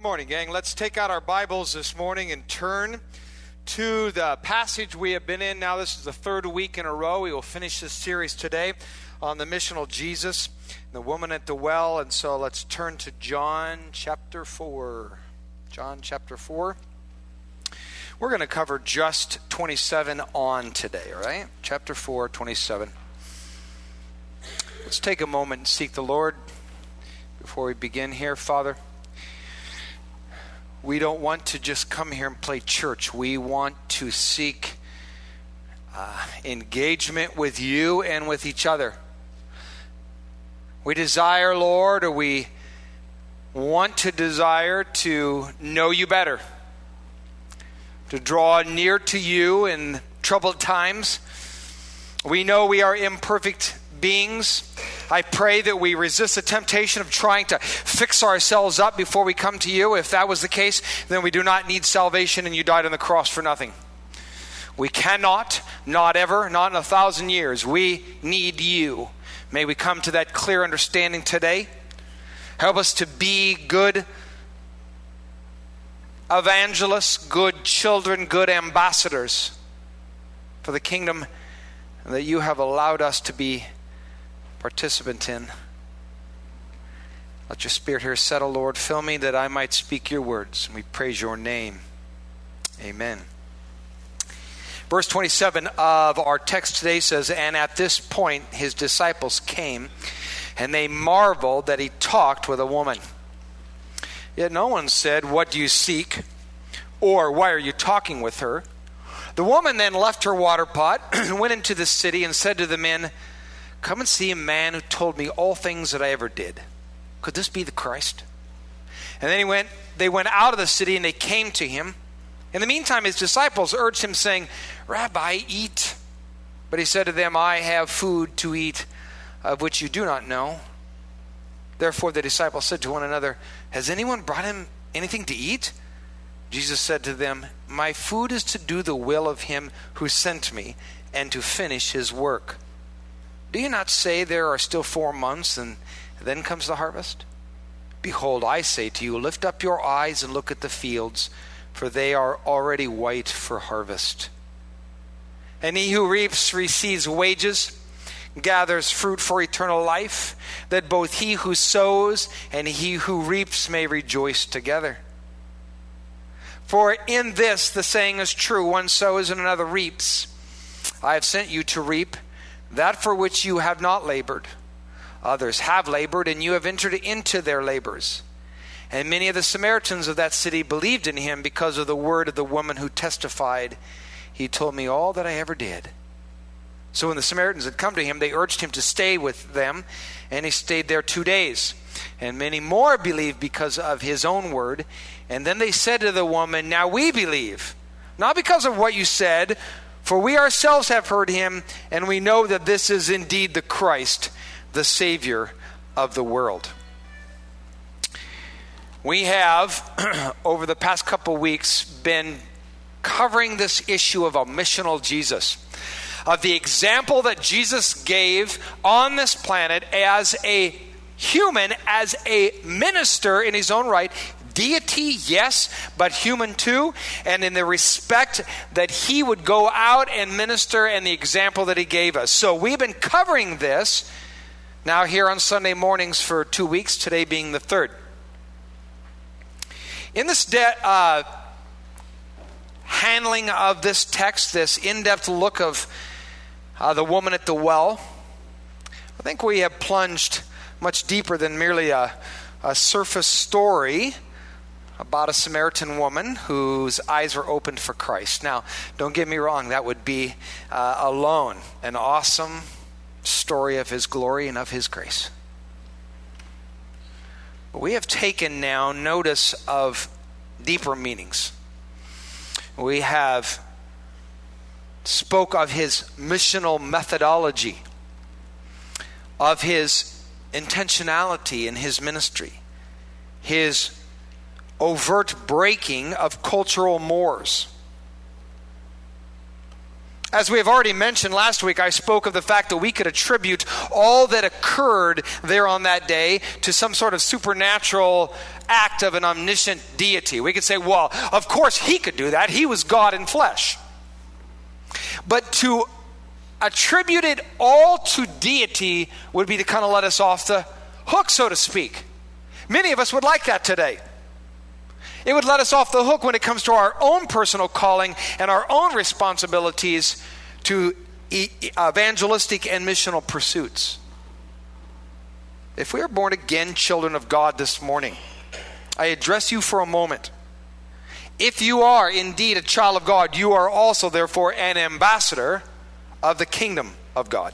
Morning, gang. Let's take out our Bibles this morning and turn to the passage we have been in. Now, this is the third week in a row. We will finish this series today on the missional Jesus, the woman at the well. And so let's turn to John chapter 4. John chapter 4. We're going to cover just 27 on today, all right? Chapter 4, 27. Let's take a moment and seek the Lord before we begin here. Father, we don't want to just come here and play church. We want to seek engagement with you and with each other. We desire, Lord, or we want to desire to know you better, to draw near to you in troubled times. We know we are imperfect beings. I pray that we resist the temptation of trying to fix ourselves up before we come to you. If that was the case, then we do not need salvation and you died on the cross for nothing. We cannot, not ever, not in 1,000 years. We need you. May we come to that clear understanding today. Help us to be good evangelists, good children, good ambassadors for the kingdom that you have allowed us to be participant in. Let your spirit here settle, Lord. Fill me that I might speak your words. And we praise your name. Amen. Verse 27 of our text today says, "And at this point his disciples came, and they marveled that he talked with a woman. Yet no one said, 'What do you seek?' or 'Why are you talking with her?' The woman then left her water pot and went into the city and said to the men, 'Come and see a man who told me all things that I ever did. Could this be the Christ?' And then they went out of the city and they came to him. In the meantime, his disciples urged him, saying, 'Rabbi, eat.' But he said to them, 'I have food to eat of which you do not know.' Therefore the disciples said to one another, 'Has anyone brought him anything to eat?' Jesus said to them, 'My food is to do the will of him who sent me and to finish his work. Do you not say there are still 4 months and then comes the harvest? Behold, I say to you, lift up your eyes and look at the fields, for they are already white for harvest. And he who reaps receives wages, gathers fruit for eternal life, that both he who sows and he who reaps may rejoice together. For in this the saying is true, one sows and another reaps. I have sent you to reap that for which you have not labored. Others have labored, and you have entered into their labors.' And many of the Samaritans of that city believed in him because of the word of the woman who testified, 'He told me all that I ever did.' So when the Samaritans had come to him, they urged him to stay with them, and he stayed there 2 days. And many more believed because of his own word. And then they said to the woman, 'Now we believe, not because of what you said, for we ourselves have heard him, and we know that this is indeed the Christ, the Savior of the world.'" We have, over the past couple weeks, been covering this issue of a missional Jesus, of the example that Jesus gave on this planet as a human, as a minister in his own right. Deity, yes, but human too, and in the respect that he would go out and minister and the example that he gave us. So we've been covering this now here on Sunday mornings for 2 weeks, today being the third. In this handling of this text, this in-depth look of the woman at the well, I think we have plunged much deeper than merely a surface story about a Samaritan woman whose eyes were opened for Christ. Now, don't get me wrong, that would be alone an awesome story of his glory and of his grace. But we have taken now notice of deeper meanings. We have spoke of his missional methodology, of his intentionality in his ministry, his overt breaking of cultural mores, As we have already mentioned last week, I spoke of the fact that we could attribute all that occurred there on that day to some sort of supernatural act of an omniscient deity. We could say, well, of course he could do that. He was God in flesh. But to attribute it all to deity would be to kind of let us off the hook, so to speak. Many of us would like that today. It would let us off the hook when it comes to our own personal calling and our own responsibilities to evangelistic and missional pursuits. If we are born again children of God this morning, I address you for a moment. If you are indeed a child of God, you are also therefore an ambassador of the kingdom of God.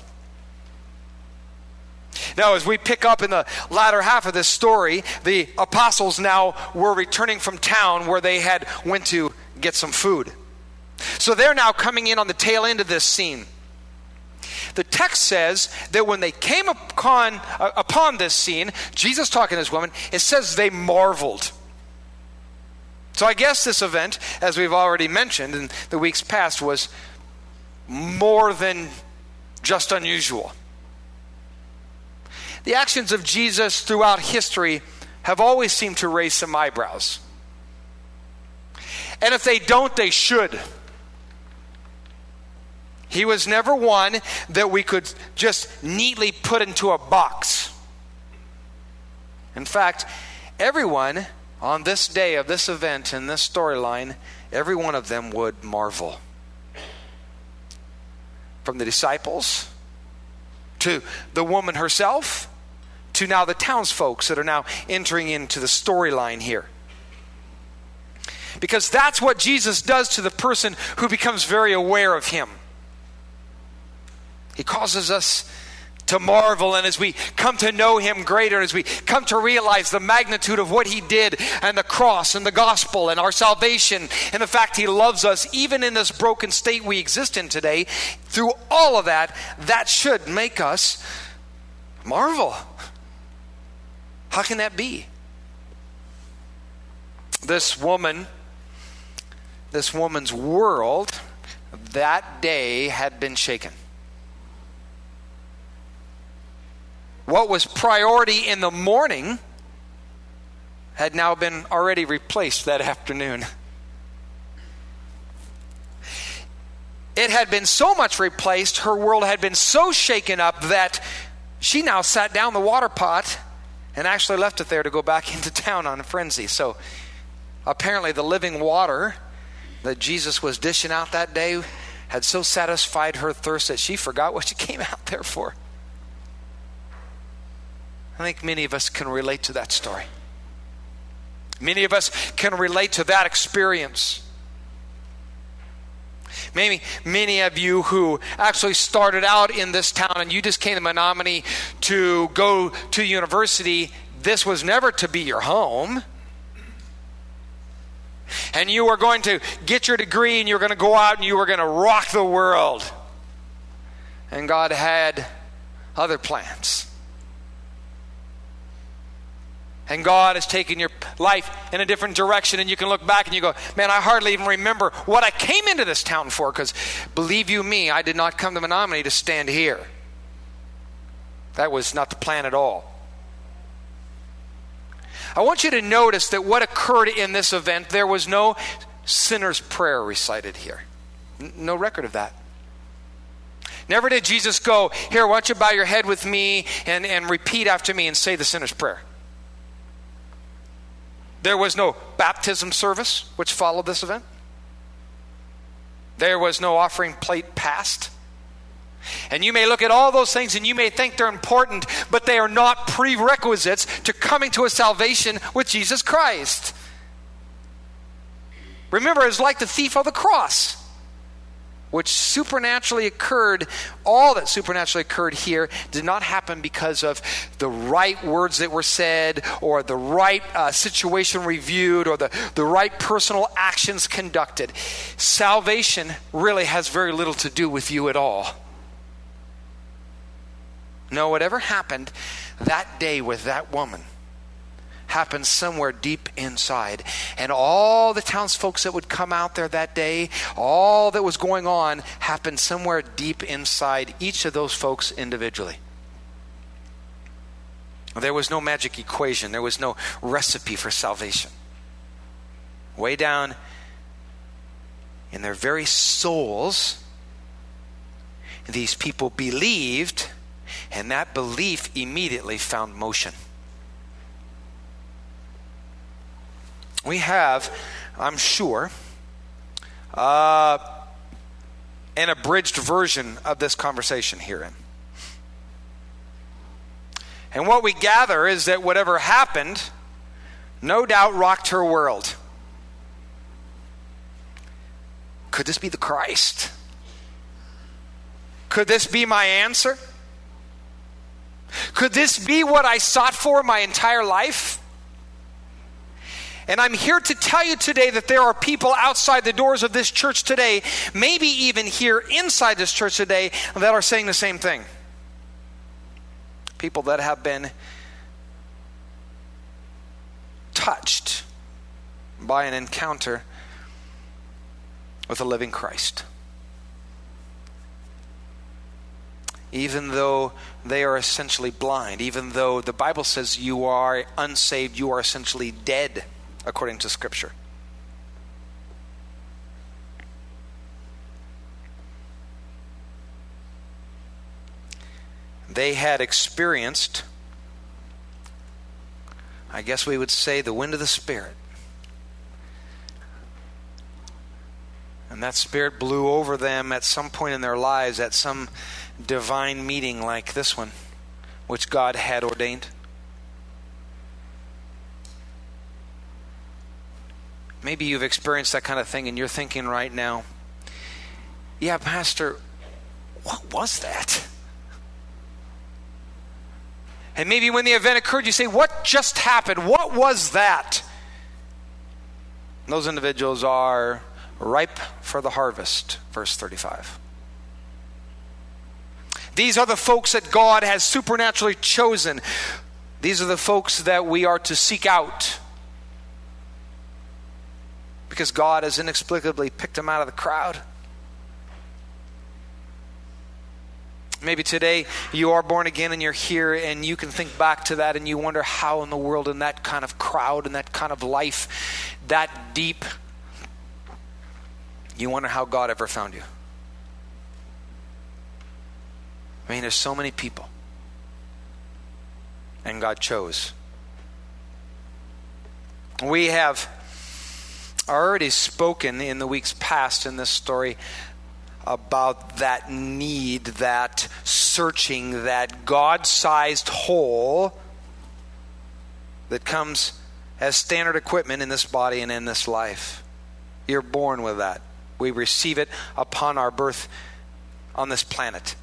Now, as we pick up in the latter half of this story, the apostles now were returning from town where they had went to get some food. So they're now coming in on the tail end of this scene. The text says that when they came upon this scene, Jesus talking to this woman, it says they marveled. So I guess this event, as we've already mentioned in the weeks past, was more than just unusual. The actions of Jesus throughout history have always seemed to raise some eyebrows. And if they don't, they should. He was never one that we could just neatly put into a box. In fact, everyone on this day of this event and this storyline, every one of them would marvel. From the disciples to the woman herself, to now the townsfolk that are now entering into the storyline here. Because that's what Jesus does to the person who becomes very aware of him. He causes us to marvel, and as we come to know him greater, as we come to realize the magnitude of what he did, and the cross, and the gospel, and our salvation, and the fact he loves us, even in this broken state we exist in today, through all of that, that should make us marvel. How can that be? This woman's world that day had been shaken. What was priority in the morning had now been already replaced that afternoon. It had been so much replaced, her world had been so shaken up that she now sat down the water pot and actually left it there to go back into town on a frenzy. So apparently the living water that Jesus was dishing out that day had so satisfied her thirst that she forgot what she came out there for. I think many of us can relate to that story. Many of us can relate to that experience. Maybe many of you who actually started out in this town and you just came to Menominee to go to university, this was never to be your home. And you were going to get your degree and you were going to go out and you were going to rock the world. And God had other plans. And God has taken your life in a different direction, and you can look back and you go, man, I hardly even remember what I came into this town for, because believe you me, I did not come to Menominee to stand here. That was not the plan at all. I want you to notice that what occurred in this event, there was no sinner's prayer recited here. No record of that. Never did Jesus go, here, why don't you bow your head with me and repeat after me and say the sinner's prayer. There was no baptism service which followed this event. There was no offering plate passed. And you may look at all those things and you may think they're important, but they are not prerequisites to coming to a salvation with Jesus Christ. Remember, it's like the thief on the cross, which supernaturally occurred. All that supernaturally occurred here did not happen because of the right words that were said, or the right situation reviewed, or the right personal actions conducted. Salvation really has very little to do with you at all. No, whatever happened that day with that woman happened somewhere deep inside. And all the townsfolk that would come out there that day, all that was going on happened somewhere deep inside each of those folks individually. There was no magic equation. There was no recipe for salvation. Way down in their very souls, these people believed, and that belief immediately found motion. We have, I'm sure, an abridged version of this conversation herein. And what we gather is that whatever happened, no doubt rocked her world. Could this be the Christ? Could this be my answer? Could this be what I sought for my entire life? And I'm here to tell you today that there are people outside the doors of this church today, maybe even here inside this church today, that are saying the same thing. People that have been touched by an encounter with a living Christ. Even though they are essentially blind, even though the Bible says you are unsaved, you are essentially dead, according to Scripture. They had experienced, I guess we would say, the wind of the Spirit. And that Spirit blew over them at some point in their lives, at some divine meeting like this one, which God had ordained. Maybe you've experienced that kind of thing and you're thinking right now, yeah, Pastor, what was that? And maybe when the event occurred, you say, what just happened? What was that? And those individuals are ripe for the harvest, verse 35. These are the folks that God has supernaturally chosen. These are the folks that we are to seek out, because God has inexplicably picked them out of the crowd. Maybe today you are born again and you're here and you can think back to that and you wonder how in the world, in that kind of crowd, in that kind of life, that deep, you wonder how God ever found you. I mean, there's so many people, and God chose. We have already spoken in the weeks past in this story about that need, that searching, that God-sized hole that comes as standard equipment in this body and in this life. You're born with that. We receive it upon our birth on this planet.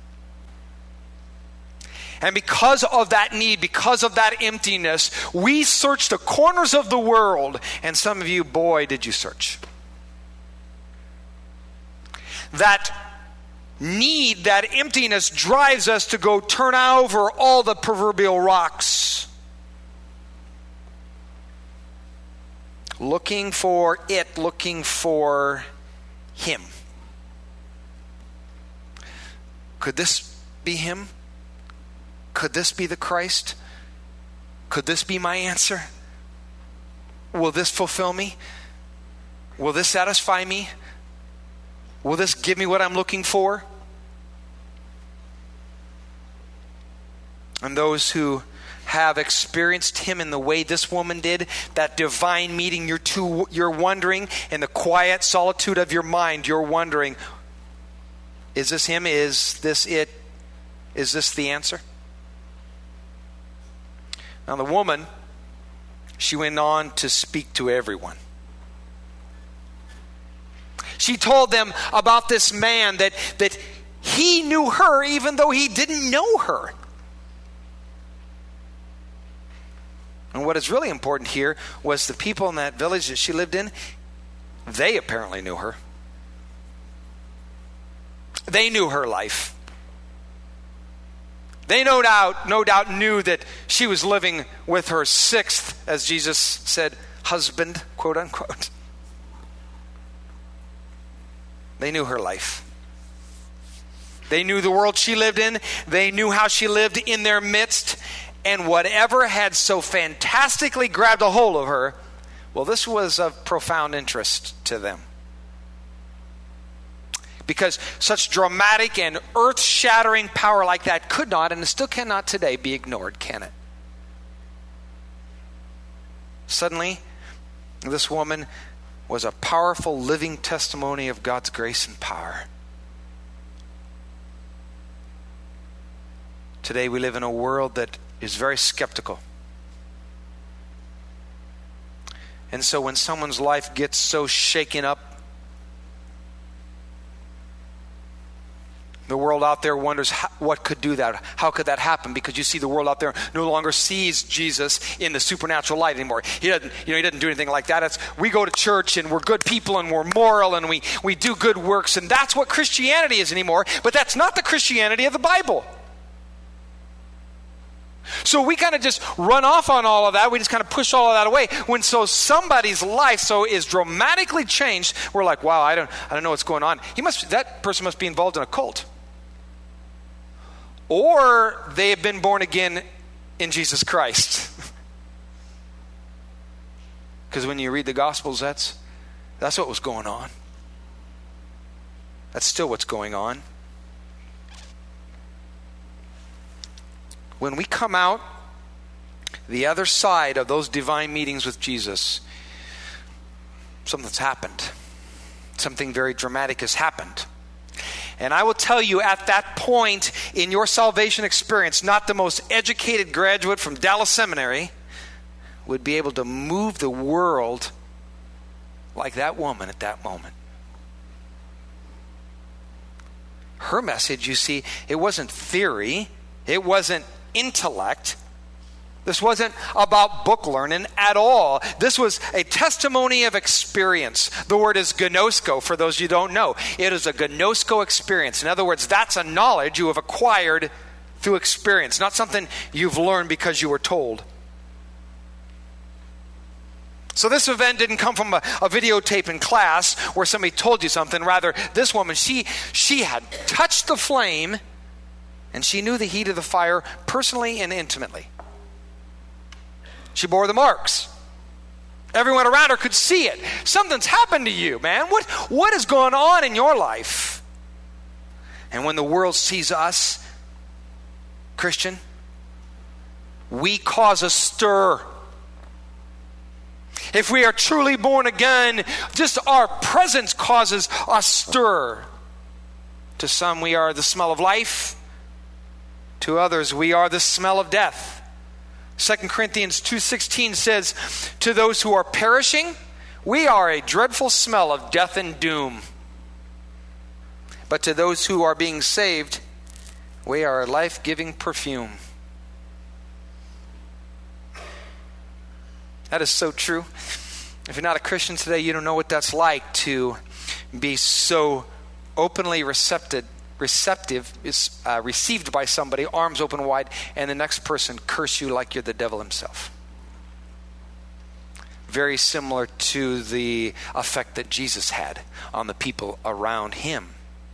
And because of that need, because of that emptiness, we search the corners of the world. And some of you, boy, did you search. That need, that emptiness drives us to go turn over all the proverbial rocks. Looking for it, looking for Him. Could this be Him? Could this be the Christ? Could this be my answer? Will this fulfill me? Will this satisfy me? Will this give me what I'm looking for? And those who have experienced Him in the way this woman did, that divine meeting, you're wondering, in the quiet solitude of your mind, you're wondering, is this Him? Is this it? Is this the answer? Now the woman, she went on to speak to everyone. She told them about this man that he knew her even though he didn't know her. And what is really important here was the people in that village that she lived in, they apparently knew her. They knew her life. They no doubt knew that she was living with her sixth, as Jesus said, husband, quote unquote. They knew her life. They knew the world she lived in. They knew how she lived in their midst. And whatever had so fantastically grabbed a hold of her, well, this was of profound interest to them. Because such dramatic and earth-shattering power like that could not, and still cannot today, be ignored, can it? Suddenly, this woman was a powerful living testimony of God's grace and power. Today we live in a world that is very skeptical. And so when someone's life gets so shaken up, the world out there wonders what could do that. How could that happen? Because you see, the world out there no longer sees Jesus in the supernatural light anymore. He doesn't do anything like that. We go to church and we're good people and we're moral and we do good works, and that's what Christianity is anymore. But that's not the Christianity of the Bible. So we kind of just run off on all of that. We just kind of push all of that away. When somebody's life is dramatically changed, we're like, wow, I don't know what's going on. That person must be involved in a cult. Or they have been born again in Jesus Christ. Because when you read the Gospels, that's what was going on. That's still what's going on. When we come out the other side of those divine meetings with Jesus, something's happened. Something very dramatic has happened. And I will tell you, at that point in your salvation experience, not the most educated graduate from Dallas Seminary would be able to move the world like that woman at that moment. Her message, you see, it wasn't theory. It wasn't intellect. This wasn't about book learning at all. This was a testimony of experience. The word is gnosko, for those you don't know. It is a gnosko experience. In other words, that's a knowledge you have acquired through experience, not something you've learned because you were told. So this event didn't come from a videotape in class where somebody told you something. Rather, this woman, she had touched the flame, and she knew the heat of the fire personally and intimately. She bore the marks. Everyone around her could see it. Something's happened to you, man. What is going on in your life? And when the world sees us, Christian, we cause a stir. If we are truly born again, just our presence causes a stir. To some, we are the smell of life. To others, we are the smell of death. 2 Corinthians 2:16 says, to those who are perishing, we are a dreadful smell of death and doom. But to those who are being saved, we are a life-giving perfume. That is so true. If you're not a Christian today, you don't know what that's like to be so openly received by somebody, arms open wide, and the next person curse you like you're the devil himself. Very similar to the effect that Jesus had on the people around him.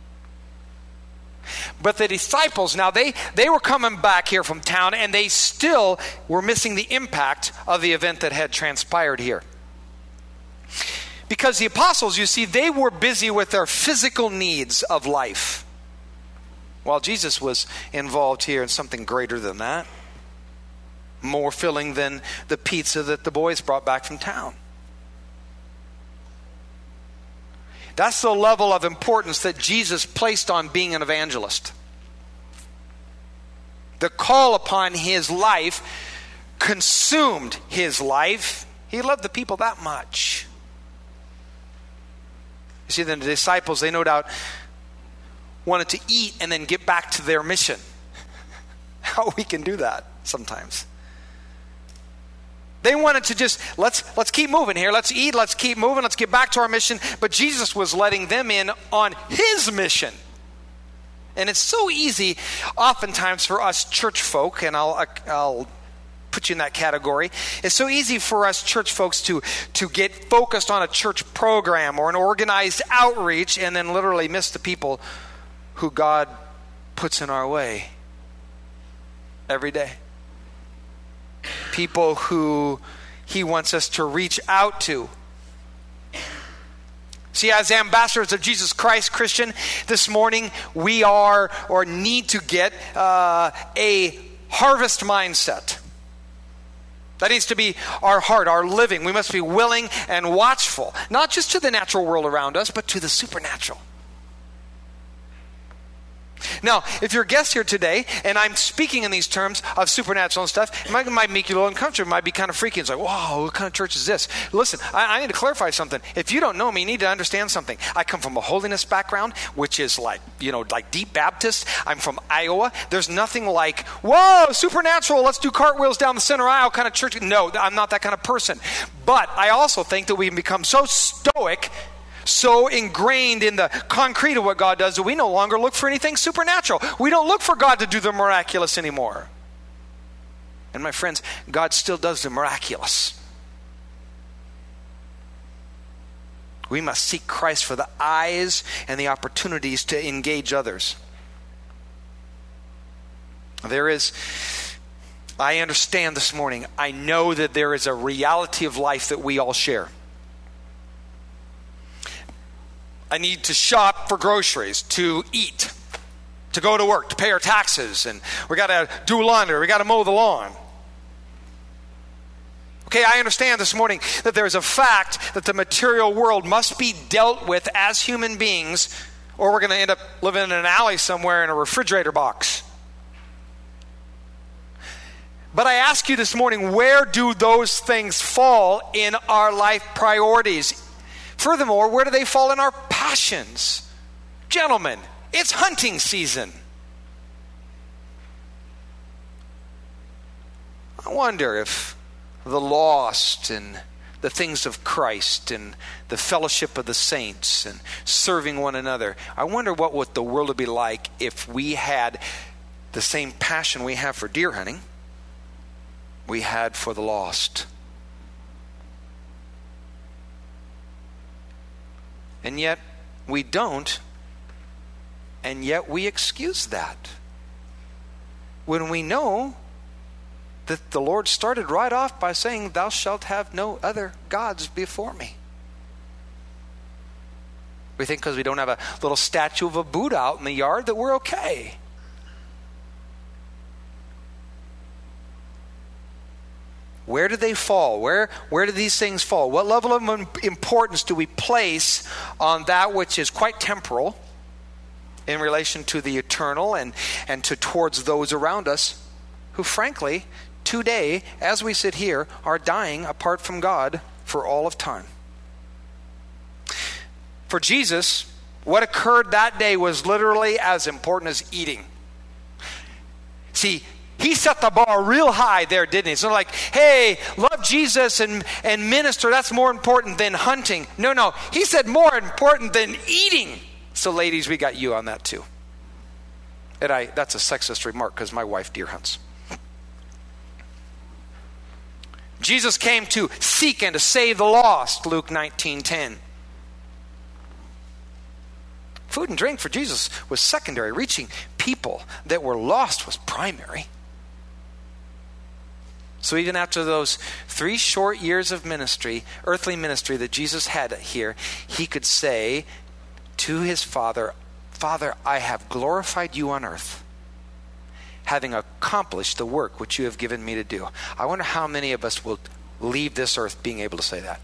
But the disciples, now they were coming back here from town, and they still were missing the impact of the event that had transpired here. Because the apostles, you see, they were busy with their physical needs of life, while Jesus was involved here in something greater than that. More filling than the pizza that the boys brought back from town. That's the level of importance that Jesus placed on being an evangelist. The call upon his life consumed his life. He loved the people that much. You see, the disciples, they no doubt wanted to eat and then get back to their mission. How we can do that sometimes. They wanted to just, let's keep moving here. Let's eat, let's keep moving, let's get back to our mission. But Jesus was letting them in on his mission. And it's so easy oftentimes for us church folk, and I'll put you in that category. It's so easy for us church folks to get focused on a church program or an organized outreach and then literally miss the people who God puts in our way every day. People who he wants us to reach out to. See, as ambassadors of Jesus Christ, Christian, this morning we are or need to get a harvest mindset. That needs to be our heart, our living. We must be willing and watchful, not just to the natural world around us, but to the supernatural. Now, if you're a guest here today, and I'm speaking in these terms of supernatural and stuff, it might make you a little uncomfortable. It might be kind of freaky. It's like, wow, what kind of church is this? Listen, I need to clarify something. If you don't know me, you need to understand something. I come from a holiness background, which is like deep Baptist. I'm from Iowa. There's nothing like, whoa, supernatural, let's do cartwheels down the center aisle kind of church. No, I'm not that kind of person. But I also think that we can become so stoic, so ingrained in the concrete of what God does that we no longer look for anything supernatural. We don't look for God to do the miraculous anymore. And my friends, God still does the miraculous. We must seek Christ for the eyes and the opportunities to engage others. I understand this morning, I know that there is a reality of life that we all share. I need to shop for groceries, to eat, to go to work, to pay our taxes, and we got to do laundry, we got to mow the lawn. Okay, I understand this morning that there's a fact that the material world must be dealt with as human beings, or we're going to end up living in an alley somewhere in a refrigerator box. But I ask you this morning, where do those things fall in our life priorities? Furthermore, where do they fall in our passions? Gentlemen, it's hunting season. I wonder if the lost and the things of Christ and the fellowship of the saints and serving one another, I wonder what the world would be like if we had the same passion we have for deer hunting, we had for the lost. And yet we don't, and yet we excuse that. When we know that the Lord started right off by saying, "Thou shalt have no other gods before me." We think because we don't have a little statue of a Buddha out in the yard that we're okay. Where do they fall? Where do these things fall? What level of importance do we place on that which is quite temporal in relation to the eternal and towards those around us who, frankly, today, as we sit here, are dying apart from God for all of time? For Jesus, what occurred that day was literally as important as eating. See, he set the bar real high there, didn't he? It's not like, hey, love Jesus and minister, that's more important than hunting. No. He said more important than eating. So ladies, we got you on that too. And that's a sexist remark because my wife deer hunts. Jesus came to seek and to save the lost, Luke 19:10. Food and drink for Jesus was secondary. Reaching people that were lost was primary. So even after those 3 short years of ministry, earthly ministry that Jesus had here, he could say to his Father, "Father, I have glorified you on earth, having accomplished the work which you have given me to do." I wonder how many of us will leave this earth being able to say that.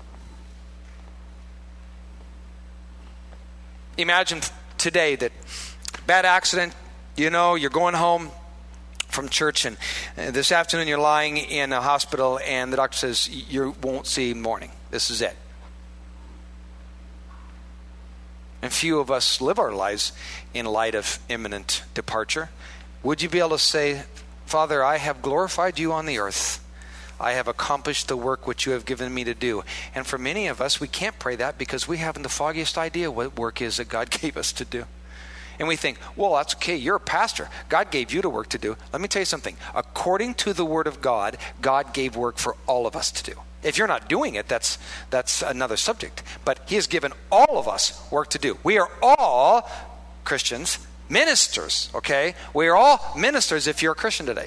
Imagine today that bad accident, you're going home from church, and this afternoon you're lying in a hospital and the doctor says you won't see morning. This is it. And few of us live our lives in light of imminent departure. Would you be able to say, "Father, I have glorified you on the earth. I have accomplished the work which you have given me to do"? And for many of us, we can't pray that because we haven't the foggiest idea what work is that God gave us to do. And we think, well, that's okay. You're a pastor. God gave you the work to do. Let me tell you something. According to the Word of God, God gave work for all of us to do. If you're not doing it, that's another subject. But He has given all of us work to do. We are all Christians, ministers, okay? We are all ministers if you're a Christian today.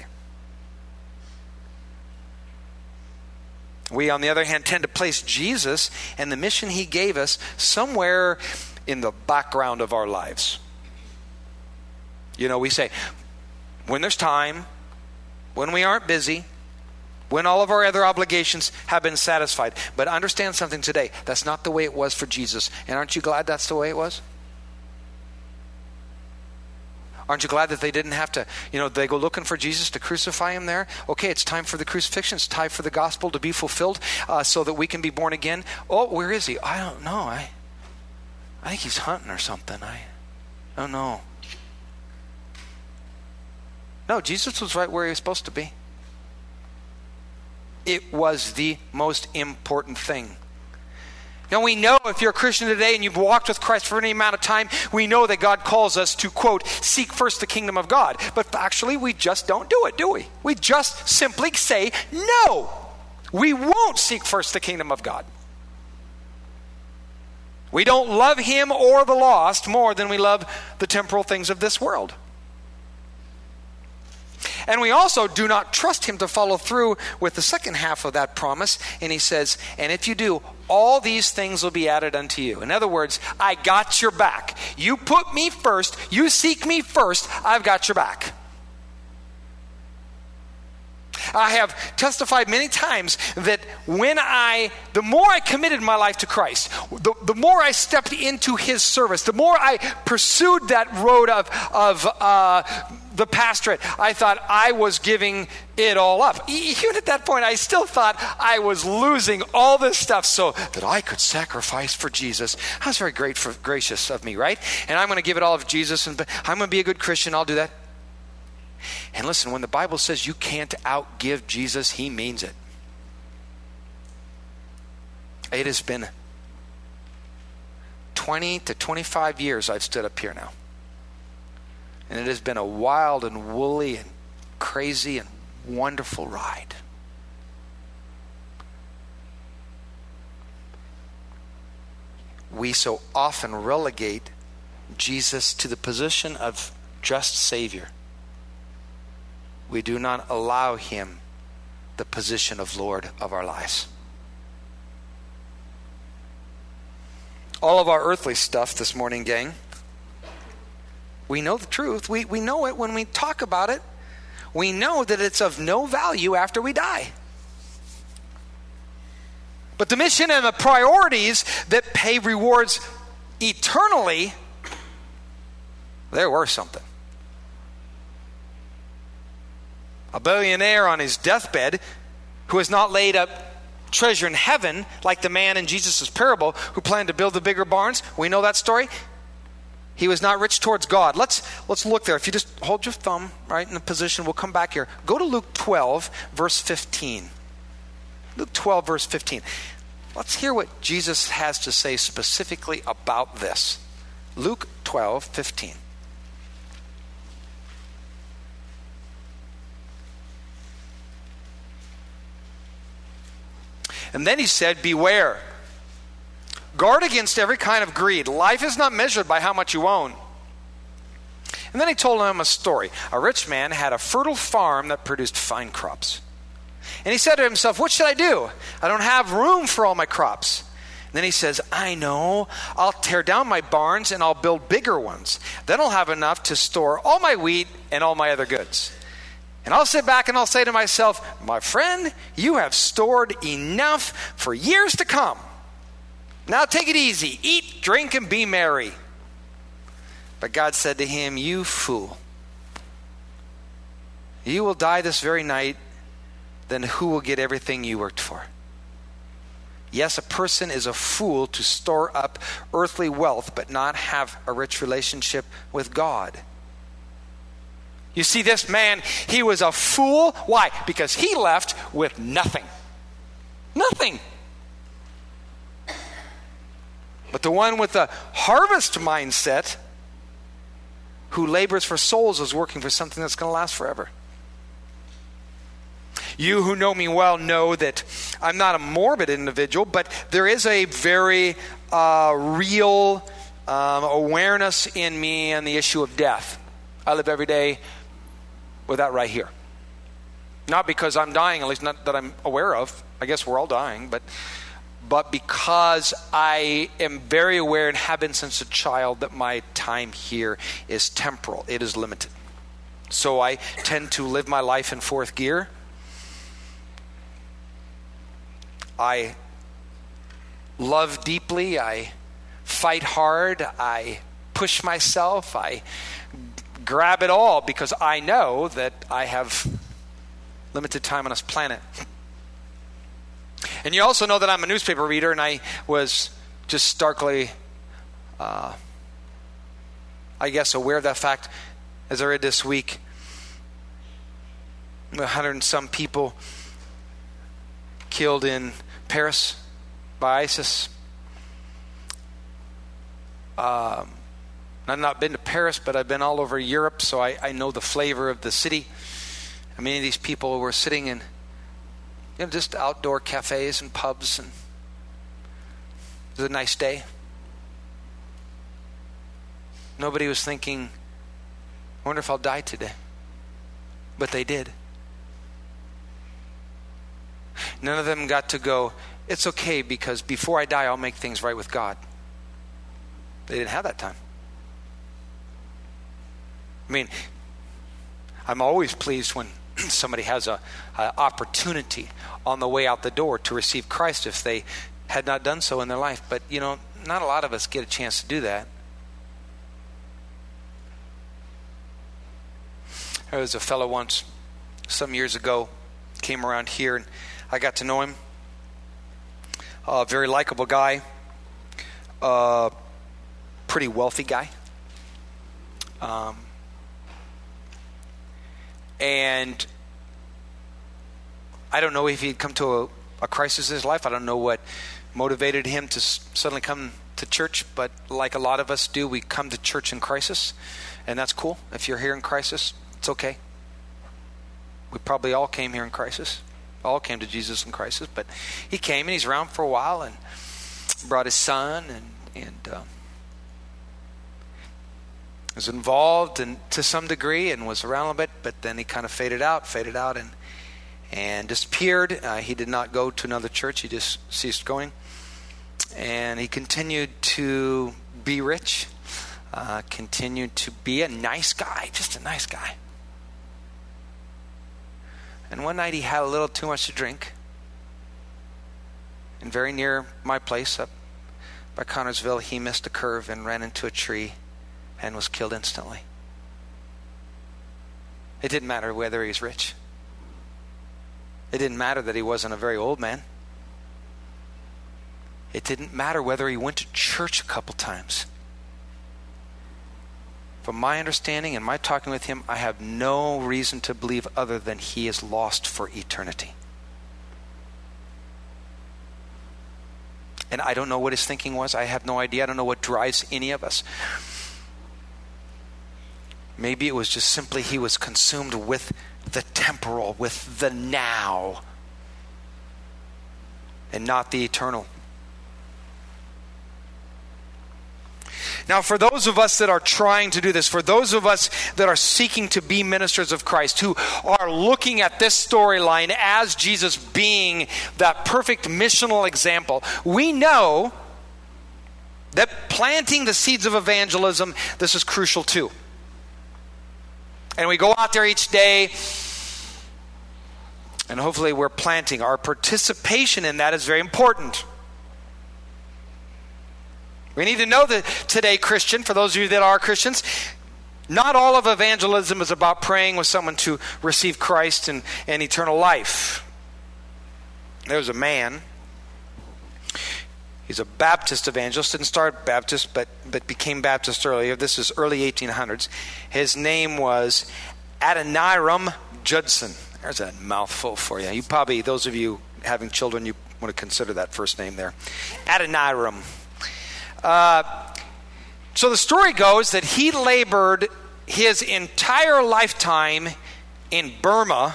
We, on the other hand, tend to place Jesus and the mission He gave us somewhere in the background of our lives. You know, we say, when there's time, when we aren't busy, when all of our other obligations have been satisfied. But understand something today. That's not the way it was for Jesus. And aren't you glad that's the way it was? Aren't you glad that they didn't have to, they go looking for Jesus to crucify Him there? Okay, it's time for the crucifixion. It's time for the gospel to be fulfilled so that we can be born again. Oh, where is He? I don't know. I think He's hunting or something. I don't know. No, Jesus was right where He was supposed to be. It was the most important thing. Now we know if you're a Christian today and you've walked with Christ for any amount of time, we know that God calls us to, quote, seek first the kingdom of God. But actually we just don't do it, do we? We just simply say, no, we won't seek first the kingdom of God. We don't love Him or the lost more than we love the temporal things of this world. And we also do not trust Him to follow through with the second half of that promise. And He says, and if you do, all these things will be added unto you. In other words, I got your back. You put me first. You seek me first. I've got your back. I have testified many times that the more I committed my life to Christ, the more I stepped into His service, the more I pursued that road of the pastorate, I thought I was giving it all up. Even at that point, I still thought I was losing all this stuff so that I could sacrifice for Jesus. That's very gracious of me, right? And I'm going to give it all of Jesus, and I'm going to be a good Christian. I'll do that. And listen, when the Bible says you can't outgive Jesus, He means it. It has been 20 to 25 years I've stood up here now. And it has been a wild and woolly and crazy and wonderful ride. We so often relegate Jesus to the position of just Savior. We do not allow Him the position of Lord of our lives. All of our earthly stuff this morning, gang, we know the truth. We know it when we talk about it. We know that it's of no value after we die. But the mission and the priorities that pay rewards eternally, they're worth something. A billionaire on his deathbed who has not laid up treasure in heaven like the man in Jesus' parable who planned to build the bigger barns. We know that story. He was not rich towards God. Let's look there. If you just hold your thumb right in the position, we'll come back here. Go to Luke 12, verse 15. Luke 12, verse 15. Let's hear what Jesus has to say specifically about this. Luke 12, 15. And then He said, beware. Guard against every kind of greed. Life is not measured by how much you own. And then He told him a story. A rich man had a fertile farm that produced fine crops. And he said to himself, what should I do? I don't have room for all my crops. And then he says, I know. I'll tear down my barns and I'll build bigger ones. Then I'll have enough to store all my wheat and all my other goods. And I'll sit back and I'll say to myself, my friend, you have stored enough for years to come. Now take it easy. Eat, drink, and be merry. But God said to him, you fool. You will die this very night. Then who will get everything you worked for? Yes, a person is a fool to store up earthly wealth, but not have a rich relationship with God. You see, this man, he was a fool. Why? Because he left with nothing. Nothing. But the one with the harvest mindset, who labors for souls is working for something that's going to last forever. You who know me well know that I'm not a morbid individual, but there is a very real awareness in me on the issue of death. I live every day with that right here. Not because I'm dying, at least not that I'm aware of. I guess we're all dying, but because I am very aware and have been since a child that my time here is temporal. It is limited. So I tend to live my life in fourth gear. I love deeply. I fight hard. I push myself. I grab it all because I know that I have limited time on this planet. And you also know that I'm a newspaper reader, and I was just starkly, I guess, aware of that fact as I read this week. 100 and some people killed in Paris by ISIS. I've not been to Paris, but I've been all over Europe, so I know the flavor of the city. And many of these people were sitting in just outdoor cafes and pubs, and it was a nice day. Nobody was thinking, I wonder if I'll die today. But they did. None of them got to go, it's okay because before I die I'll make things right with God. They didn't have that time. I mean, I'm always pleased when somebody has a opportunity on the way out the door to receive Christ if they had not done so in their life. But, not a lot of us get a chance to do that. There was a fellow once, some years ago, came around here, and I got to know him. A very likable guy. Pretty wealthy guy. And I don't know if he'd come to a crisis in his life. I don't know what motivated him to suddenly come to church, but like a lot of us do, we come to church in crisis, and that's cool. If you're here in crisis, it's okay. We probably all came here in crisis. All came to Jesus in crisis, but he came and he's around for a while and brought his son and was involved to some degree and was around a bit, but then he kind of faded out and disappeared. He did not go to another church. He just ceased going. And he continued to be rich, continued to be a nice guy, just a nice guy. And one night he had a little too much to drink. And very near my place up by Connorsville, he missed a curve and ran into a tree and was killed instantly. It didn't matter whether he was rich. It didn't matter that he wasn't a very old man. It didn't matter whether he went to church a couple times. From my understanding and my talking with him, I have no reason to believe other than he is lost for eternity. And I don't know what his thinking was. I have no idea. I don't know what drives any of us. Maybe it was just simply he was consumed with the temporal, with the now, and not the eternal. Now, for those of us that are trying to do this, for those of us that are seeking to be ministers of Christ, who are looking at this storyline as Jesus being that perfect missional example, we know that planting the seeds of evangelism, this is crucial too. And we go out there each day, and hopefully we're planting. Our participation in that is very important. We need to know that today, Christian, for those of you that are Christians, not all of evangelism is about praying with someone to receive Christ and eternal life. There was a man, he's a Baptist evangelist, didn't start Baptist, but became Baptist earlier. This is early 1800s. His name was Adoniram Judson. There's a mouthful for you. You probably, those of you having children, you want to consider that first name there. Adoniram. So the story goes that he labored his entire lifetime in Burma,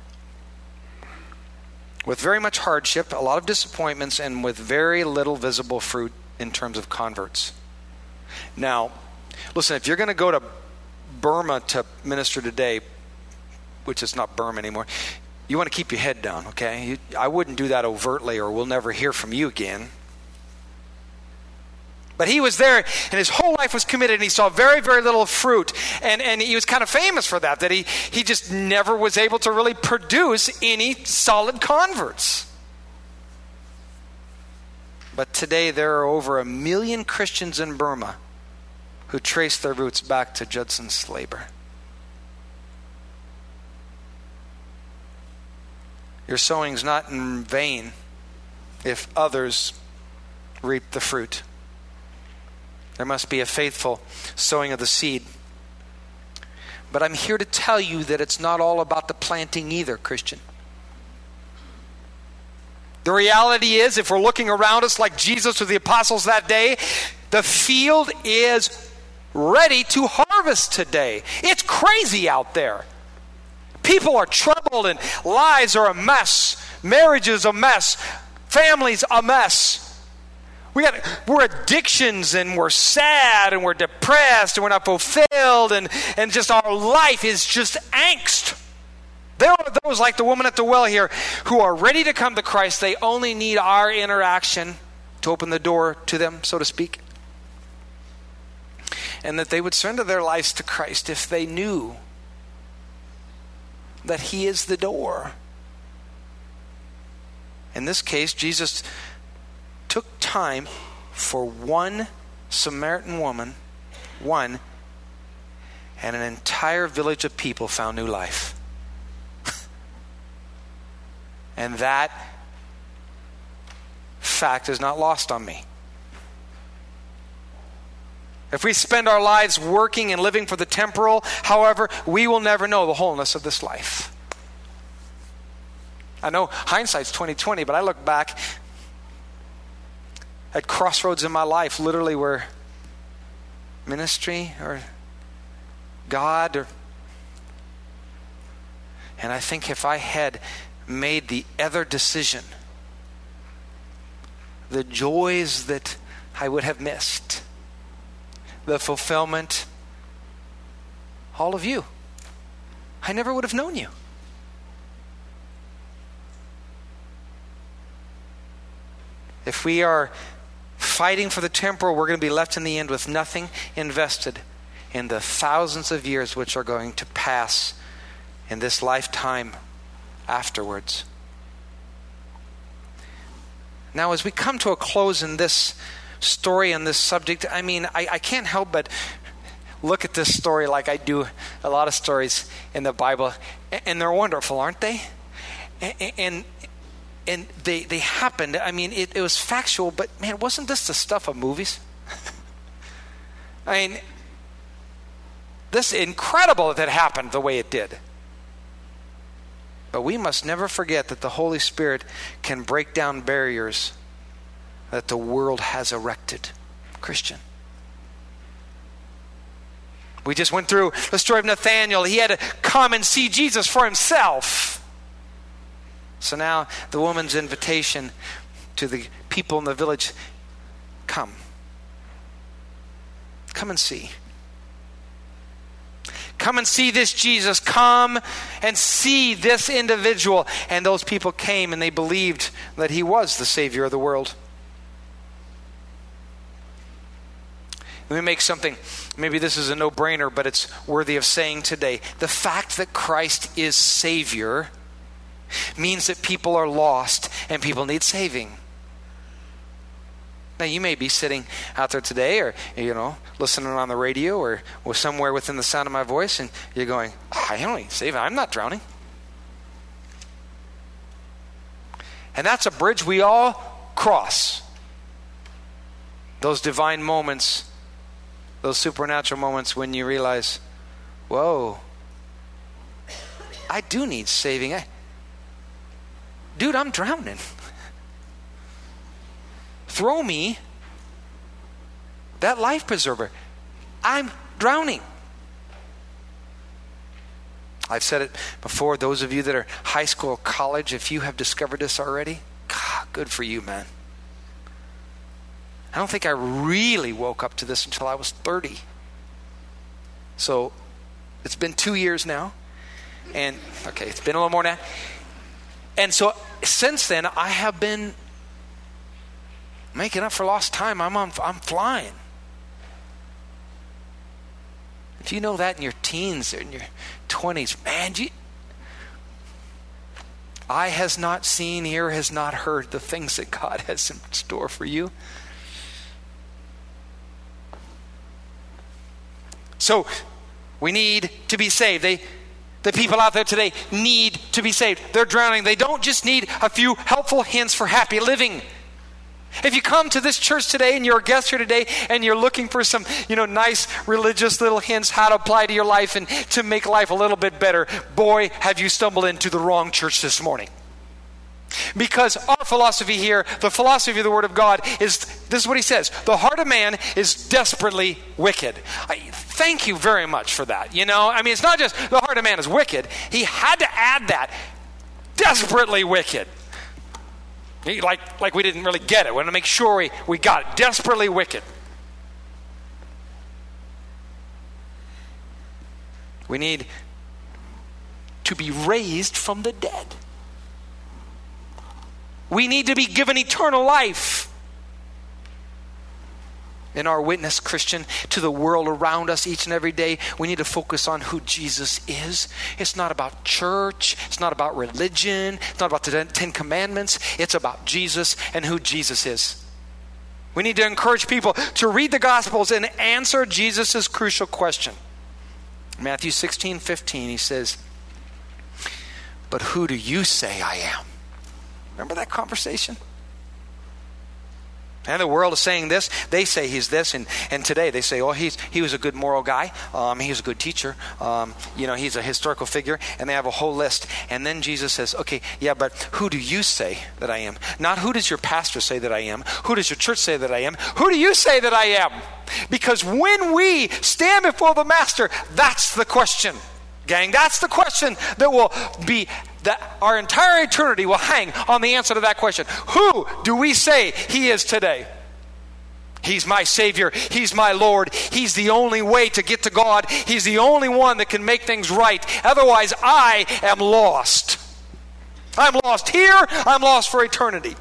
with very much hardship, a lot of disappointments, and with very little visible fruit in terms of converts. Now, listen, if you're going to go to Burma to minister today, which is not Burma anymore, you want to keep your head down, okay? I wouldn't do that overtly, or we'll never hear from you again. But he was there, and his whole life was committed, and he saw very, very little fruit. And he was kind of famous for that he just never was able to really produce any solid converts. But today there are over 1 million Christians in Burma who trace their roots back to Judson's labor. Your sowing's not in vain if others reap the fruit. There must be a faithful sowing of the seed. But I'm here to tell you that it's not all about the planting either, Christian. The reality is, if we're looking around us like Jesus with the apostles that day, the field is ready to harvest today. It's crazy out there. People are troubled and lives are a mess. Marriage is a mess. Families a mess. We're addictions, and we're sad, and we're depressed, and we're not fulfilled, and just our life is just angst. There are those like the woman at the well here who are ready to come to Christ. They only need our interaction to open the door to them, so to speak. And that they would surrender their lives to Christ if they knew that He is the door. In this case, Jesus took time for one Samaritan woman, and an entire village of people found new life. And that fact is not lost on me. If we spend our lives working and living for the temporal, however, we will never know the wholeness of this life. I know hindsight's 20/20, but I look back at crossroads in my life, literally, where ministry or God and I think if I had made the other decision, the joys that I would have missed, the fulfillment, all of you, I never would have known you. If we are fighting for the temporal, we're going to be left in the end with nothing invested in the thousands of years which are going to pass in this lifetime afterwards. Now, as we come to a close in this story and this subject, I can't help but look at this story like I do a lot of stories in the Bible, and they're wonderful, aren't they? And they happened. It was factual, but man, wasn't this the stuff of movies? This is incredible that it happened the way it did. But we must never forget that the Holy Spirit can break down barriers that the world has erected. Christian. We just went through the story of Nathanael. He had to come and see Jesus for himself. So now the woman's invitation to the people in the village, come and see. Come and see this Jesus. Come and see this individual. And those people came and they believed that he was the Savior of the world. Let me make something, maybe this is a no-brainer, but it's worthy of saying today. The fact that Christ is Savior means that people are lost and people need saving. Now, you may be sitting out there today or, listening on the radio or somewhere within the sound of my voice, and you're going, I don't need saving. I'm not drowning. And that's a bridge we all cross. Those divine moments, those supernatural moments when you realize, whoa, I do need saving. Dude, I'm drowning. Throw me that life preserver. I'm drowning. I've said it before, those of you that are high school, college, if you have discovered this already, God, good for you, man. I don't think I really woke up to this until I was 30. So it's been 2 years now. And, okay, it's been a little more now. And so since then, I have been making up for lost time. I'm flying. If you know that in your teens or in your 20s, man, eye has not seen, ear has not heard the things that God has in store for you. So we need to be saved. The people out there today need to be saved. They're drowning. They don't just need a few helpful hints for happy living. If you come to this church today and you're a guest here today and you're looking for some, nice religious little hints how to apply to your life and to make life a little bit better, boy, have you stumbled into the wrong church this morning. Because our philosophy here, the philosophy of the Word of God, this is what he says: the heart of man is desperately wicked. Thank you very much for that. It's not just the heart of man is wicked. He had to add that. Desperately wicked. Like we didn't really get it. We want to make sure we got it. Desperately wicked. We need to be raised from the dead. We need to be given eternal life. In our witness, Christian, to the world around us each and every day, we need to focus on who Jesus is. It's not about church. It's not about religion. It's not about the 10 Commandments. It's about Jesus and who Jesus is. We need to encourage people to read the Gospels and answer Jesus' crucial question. Matthew 16:15, he says, "But who do you say I am?" Remember that conversation? And the world is saying this. They say he's this. And today they say, he was a good moral guy. He was a good teacher. He's a historical figure. And they have a whole list. And then Jesus says, okay, yeah, but who do you say that I am? Not who does your pastor say that I am? Who does your church say that I am? Who do you say that I am? Because when we stand before the Master, that's the question, gang. That's the question that our entire eternity will hang on the answer to that question. Who do we say he is today? He's my Savior. He's my Lord. He's the only way to get to God. He's the only one that can make things right. Otherwise, I am lost. I'm lost here. I'm lost for eternity.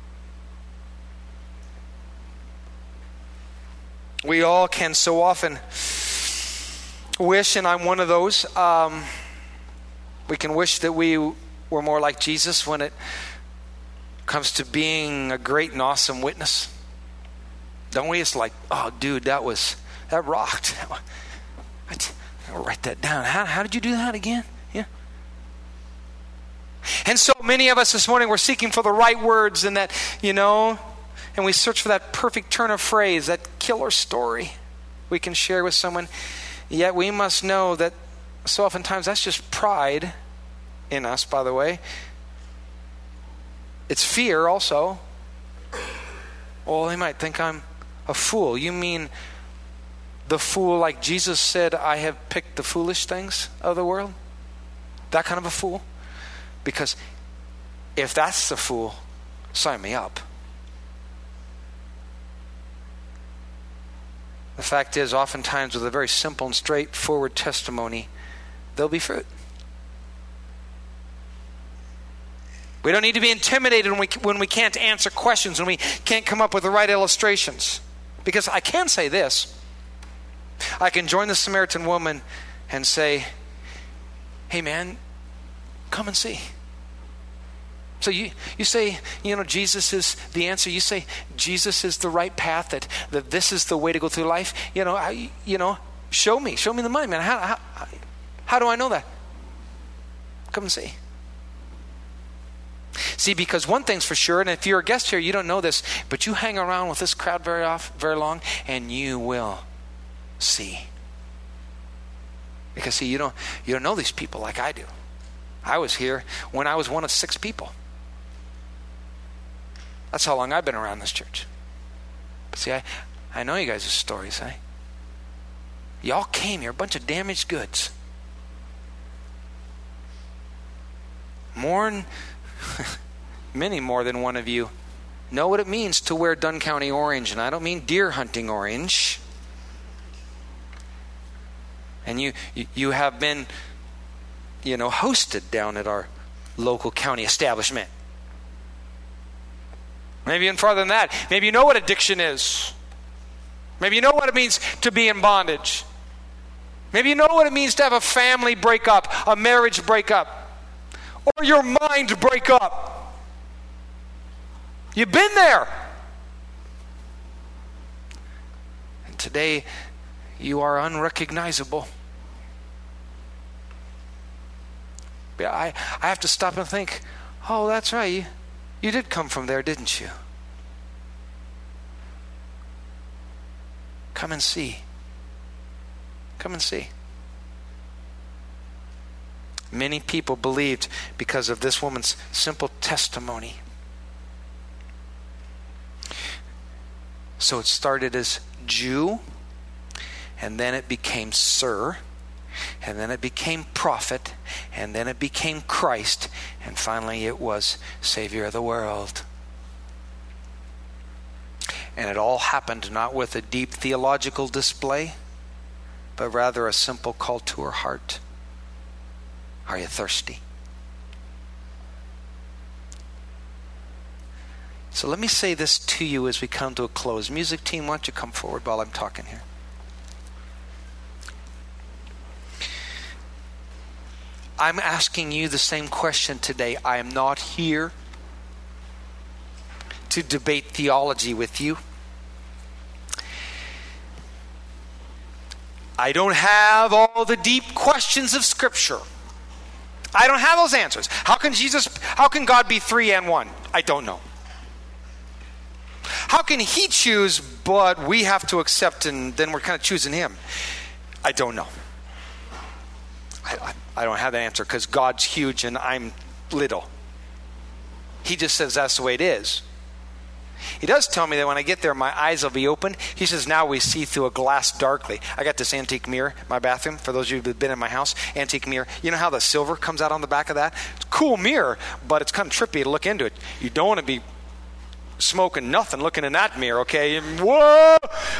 We all can so often wish, and I'm one of those, we can wish that we were more like Jesus when it comes to being a great and awesome witness. Don't we? It's like, oh, dude, that rocked. I'll write that down. How did you do that again? Yeah. And so many of us this morning, we're seeking for the right words and that, and we search for that perfect turn of phrase, that killer story we can share with someone. Yet we must know that so oftentimes that's just pride in us, by the way. It's fear also. Well, they might think I'm a fool. You mean the fool like Jesus said, I have picked the foolish things of the world? That kind of a fool? Because if that's the fool, sign me up. The fact is, oftentimes with a very simple and straightforward testimony, there'll be fruit. We don't need to be intimidated when we can't answer questions, when we can't come up with the right illustrations. Because I can say this. I can join the Samaritan woman and say, hey man, come and see. So you say, Jesus is the answer. You say Jesus is the right path, that this is the way to go through life. Show me the money, man. How do I know that? Come and see. See, because one thing's for sure, and if you're a guest here, you don't know this, but you hang around with this crowd very long, and you will see. Because see, you don't know these people like I do. I was here when I was one of 6 people. That's how long I've been around this church. But see, I know you guys' stories, eh? Y'all came here, a bunch of damaged goods. Many more than one of you know what it means to wear Dunn County orange, and I don't mean deer hunting orange. And you have been, hosted down at our local county establishment. Maybe even farther than that. Maybe you know what addiction is. Maybe you know what it means to be in bondage. Maybe you know what it means to have a family break up, a marriage break up, or your mind break up. You've been there. And today, you are unrecognizable. I have to stop and think, oh, that's right. You did come from there, didn't you? Come and see. Come and see. Many people believed because of this woman's simple testimony. So it started as Jew, and then it became Sir, and then it became Prophet, and then it became Christ, and finally it was Savior of the world. And it all happened not with a deep theological display, but rather a simple call to her heart. Are you thirsty? So let me say this to you as we come to a close. Music team, why don't you come forward while I'm talking here? I'm asking you the same question today. I am not here to debate theology with you. I don't have all the deep questions of Scripture. I don't have those answers. How can God be three and one? I don't know. How can he choose, but we have to accept, and then we're kind of choosing him? I don't know. I don't have that answer because God's huge and I'm little. He just says that's the way it is. He does tell me that when I get there, my eyes will be open. He says, now we see through a glass darkly. I got this antique mirror in my bathroom. For those of you who've been in my house, antique mirror. You know how the silver comes out on the back of that? It's a cool mirror, but it's kind of trippy to look into it. You don't want to be smoking nothing looking in that mirror, okay? Whoa!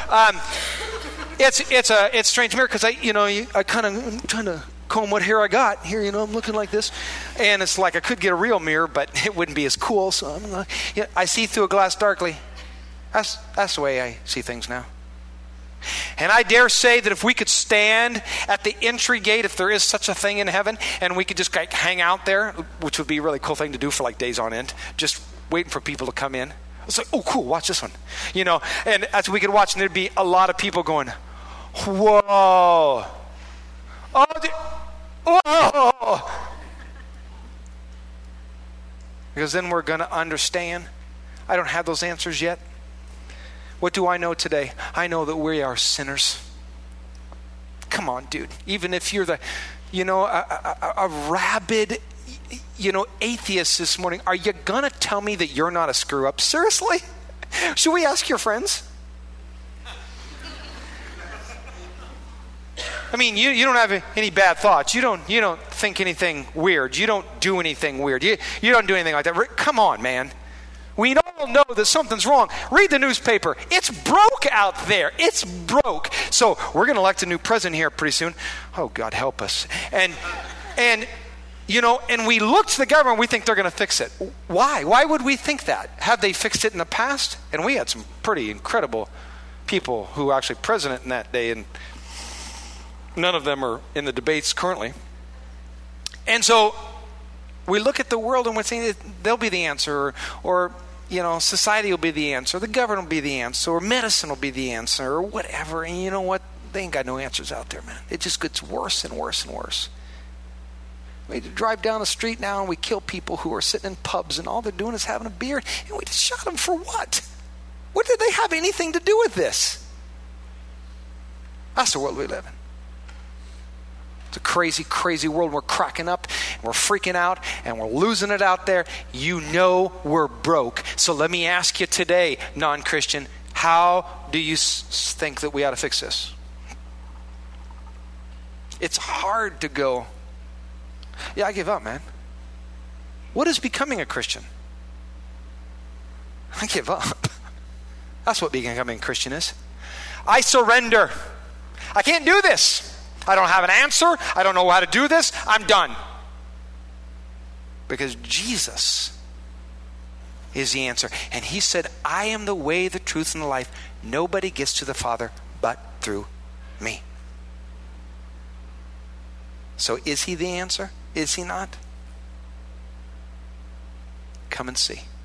It's a strange mirror because I kind of trying to comb what hair I got here. I'm looking like this, and it's like I could get a real mirror, but it wouldn't be as cool. So I see through a glass darkly. That's the way I see things now. And I dare say that if we could stand at the entry gate, if there is such a thing in heaven, and we could just hang out there, which would be a really cool thing to do for like days on end, just waiting for people to come in. It's like, oh, cool, watch this one. And as we could watch, and there'd be a lot of people going, whoa. Whoa. Because then we're going to understand. I don't have those answers yet. What do I know today? I know that we are sinners. Come on, dude. Even if you're a rabid, atheist this morning, are you going to tell me that you're not a screw up? Seriously? Should we ask your friends? I mean, you don't have any bad thoughts. You don't think anything weird. You don't do anything weird. You don't do anything like that. Come on, man. We all know that something's wrong. Read the newspaper. It's broke out there. It's broke. So we're going to elect a new president here pretty soon. Oh, God help us. And we look to the government, we think they're going to fix it. Why? Why would we think that? Have they fixed it in the past? And we had some pretty incredible people who were actually president in that day, and none of them are in the debates currently. And so we look at the world and we're saying they'll be the answer, or society will be the answer, the government will be the answer, or medicine will be the answer, or whatever. And you know what? They ain't got no answers out there, man. It just gets worse and worse and worse. We drive down the street now and we kill people who are sitting in pubs and all they're doing is having a beer, and we just shot them for what? What did they have anything to do with this? That's the world we live in. It's a crazy, crazy world. We're cracking up, and we're freaking out, and we're losing it out there. We're broke. So let me ask you today, non-Christian, how do you think that we ought to fix this? It's hard to go, yeah, I give up, man. What is becoming a Christian? I give up. That's what becoming a Christian is. I surrender. I can't do this. I don't have an answer. I don't know how to do this. I'm done. Because Jesus is the answer. And he said, I am the way, the truth, and the life. Nobody gets to the Father but through me. So is he the answer? Is he not? Come and see.